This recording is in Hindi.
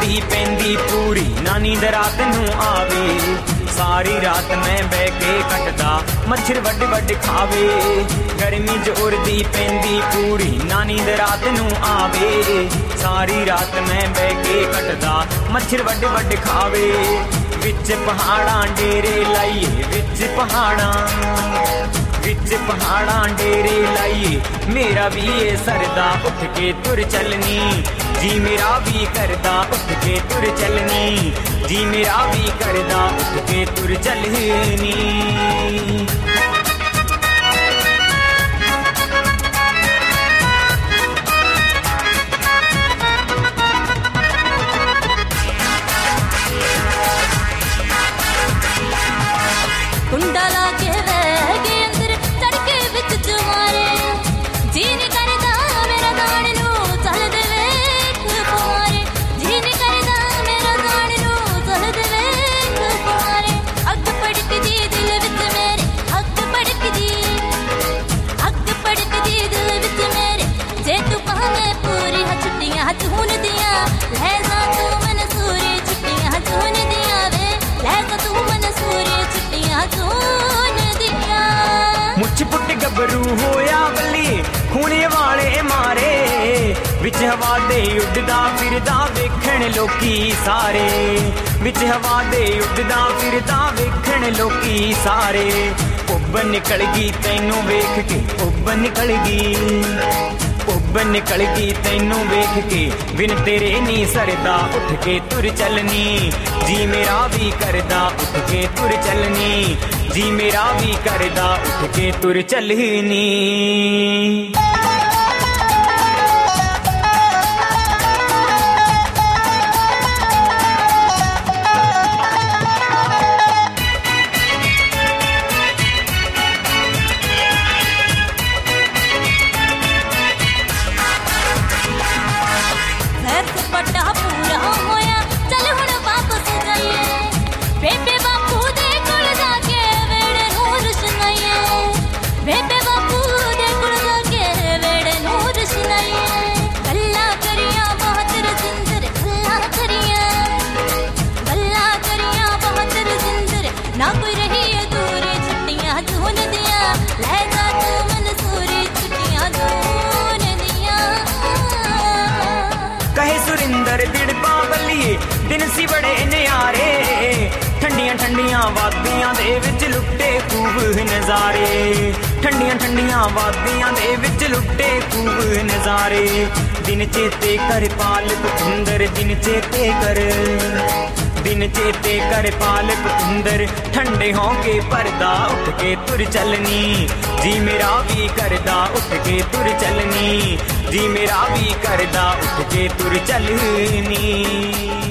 उड़दी पैंदी पूरी ना नींद रात नू आवे। सारी रात मैं बह के कटदा मच्छर वड वड खावे। गर्मी च उड़दी पैंदी पूरी ना नींद रात नू आवे। सारी रात मैं बह के कटदा मच्छर वड वड खावे। विच पहाड़ां डेरे लाइए विच पहाड़ां डेरे लाइए मेरा भी ये सरदा उठ के तुर चलनी। जी मेरा भी करदा उठ के तुर चलनी। जी मेरा भी करदा उठ के तुर चलनी। कुंडा लाके रह गए अंदर तड़के विच जुमारे। जी नहीं करदा मेरा दान नू चल दे वेख पारे। जी नहीं करदा मेरा दान नू चल दे वेख पारे। अग पड़कदी दिल विच मेरे अग पड़कदी दिल विच मेरे। जे तू पावे पूरी छुट्टियां जून दियां ले जा तू मनसूरी। छुट्टियां जून दियां वे ले जा तू मनसूरी। छुट्टियां जून दियां। मुछ पुट गबरू होया बल्ली खूने वाले मारे। विच हवा दे उड़दा फिरदा वेखण लोकी सारे। विच हवा दे उड़दा फिरदा वेखण लोकी सारे। उब निकल गई तैनू वेख के उब निकल गई तैनू वेख के। बिन तेरे नी सरदा उठ के तुर चलनी। जी मेरा भी करदा उठ के तुर चलनी। जी मेरा भी करदा उठ के तुर चलनी। पट्टा पूरा होया चल हुण वापस जाइए। बेबे बापू दे कोल जाके वेड़े नूर सुनाइए। बेबे बापू दे कोल जाके वेड़े नूर सुनाइए। गल्ला करिया बहुत रजिंदर गल्ला करिया बहुत रजिंदर। ना कोई रही अधूरी छुट्टियां जून दियां ले जा तू मनसूरी। छुट्टियां जून दियां। कहे सुरिंदर दिड़पा बल्लिए दिन सी बड़े न्यारे। ठंडियां ठंडियां वादियां दे विच लुट्टे खूब नजारे। ठंडियां ठंडियां वादियां दे विच लुट्टे खूब नजारे। दिन चेते कर पालक सुंदर दिन चेते कर पालक सुंदर। ठंडे होके परदा उठ के तुर चलनी। जी मेरा भी करदा उठ के तुर चलनी। जी मेरा भी करदा उठ के तुर चलनी।